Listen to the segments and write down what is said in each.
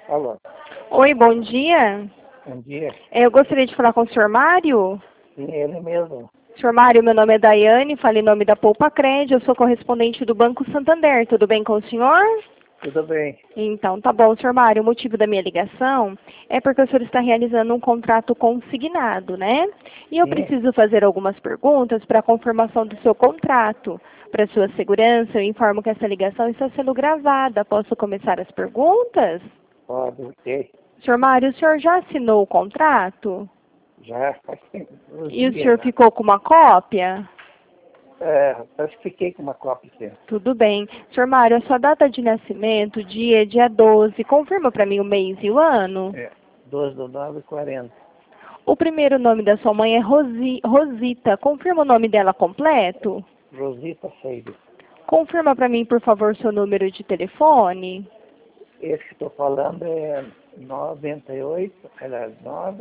Alô, Oi, bom dia. bom dia. Eu gostaria de falar com o senhor Mário. Sim, ele mesmo. Senhor Mário, meu nome é Daiane, falo em nome da Poupa Cred, eu sou correspondente do Banco Santander. Tudo bem com o senhor? Tudo bem. Então, tá bom, senhor Mário. O motivo da minha ligação é porque o senhor está realizando um contrato consignado, né? E eu Sim, preciso fazer algumas perguntas para a confirmação do seu contrato. Para sua segurança, eu informo que essa ligação está sendo gravada. Posso começar as perguntas? pode, ok. Senhor Mário, o senhor já assinou o contrato? Já faz tempo, uns E o dias senhor já. ficou com uma cópia? Parece que fiquei com uma cópia aqui. Tudo bem. Senhor Mário, a sua data de nascimento, dia 12, confirma para mim o mês e o ano? 12/9/40. O primeiro nome da sua mãe é Rosita. Confirma o nome dela completo? Rosita Seide. Confirma para mim, por favor, seu número de telefone. Esse que estou falando é 98, aliás,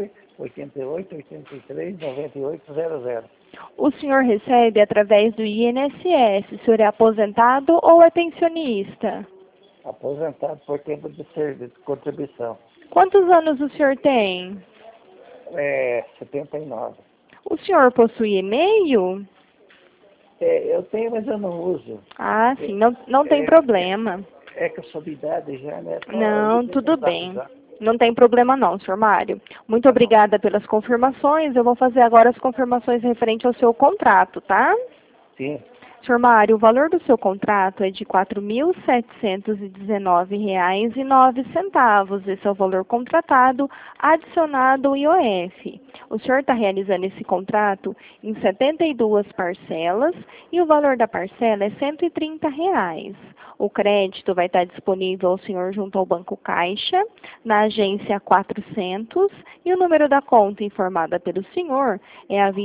988-83-9800. O senhor recebe através do INSS. O senhor é aposentado ou é pensionista? Aposentado por tempo de serviço, de contribuição. Quantos anos o senhor tem? 79. O senhor possui e-mail? Eu tenho, mas eu não uso. Ah, sim, não tem É, problema. É que eu sou de idade já, né? Só Não, de tudo tentar bem. usar. Não tem problema não, senhor Mário. Muito Tá bom. obrigada pelas confirmações. Eu vou fazer agora as confirmações referente ao seu contrato, tá? Sim, Senhor Mário, o valor do seu contrato é de R$ 4.719,09. Esse é o valor contratado, adicionado o IOF. O senhor está realizando esse contrato em 72 parcelas e o valor da parcela é R$ 130. O crédito vai estar disponível ao senhor junto ao Banco Caixa, na agência 400, e o número da conta informada pelo senhor é a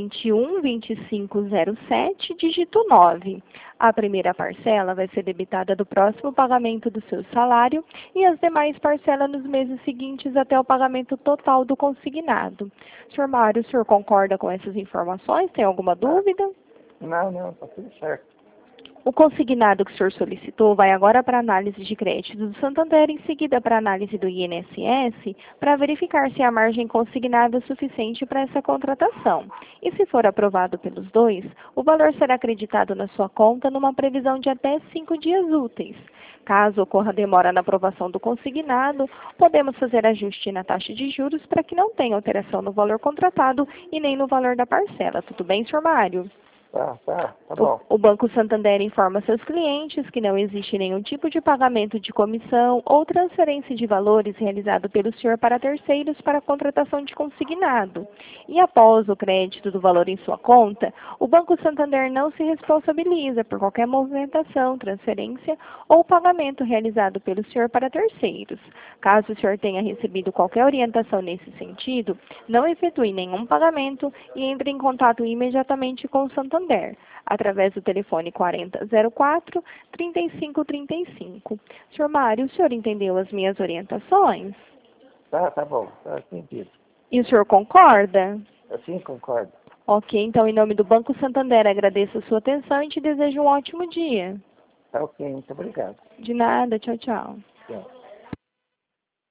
212507, dígito 9. A primeira parcela vai ser debitada do próximo pagamento do seu salário e as demais parcelas nos meses seguintes até o pagamento total do consignado. Senhor Mário, o senhor concorda com essas informações? Tem alguma dúvida? não, tá tudo certo. O consignado que o senhor solicitou vai agora para análise de crédito do Santander, em seguida para análise do INSS, para verificar se a margem consignada é suficiente para essa contratação. E se for aprovado pelos dois, o valor será acreditado na sua conta numa previsão de até 5 dias úteis. Caso ocorra demora na aprovação do consignado, podemos fazer ajuste na taxa de juros para que não tenha alteração no valor contratado e nem no valor da parcela. Tudo bem, senhor Mário? Tá bom. O Banco Santander informa seus clientes que não existe nenhum tipo de pagamento de comissão ou transferência de valores realizado pelo senhor para terceiros para a contratação de consignado. E após o crédito do valor em sua conta, o Banco Santander não se responsabiliza por qualquer movimentação, transferência ou pagamento realizado pelo senhor para terceiros. Caso o senhor tenha recebido qualquer orientação nesse sentido, não efetue nenhum pagamento e entre em contato imediatamente com o Santander, através do telefone 4004-3535. Senhor Mário, o senhor entendeu as minhas orientações? Tá bom, tá entendido. E o senhor concorda? Assim concordo. Ok, então, em nome do Banco Santander, agradeço a sua atenção e te desejo um ótimo dia. Tá ok, muito obrigado. De nada, tchau, tchau. Tchau.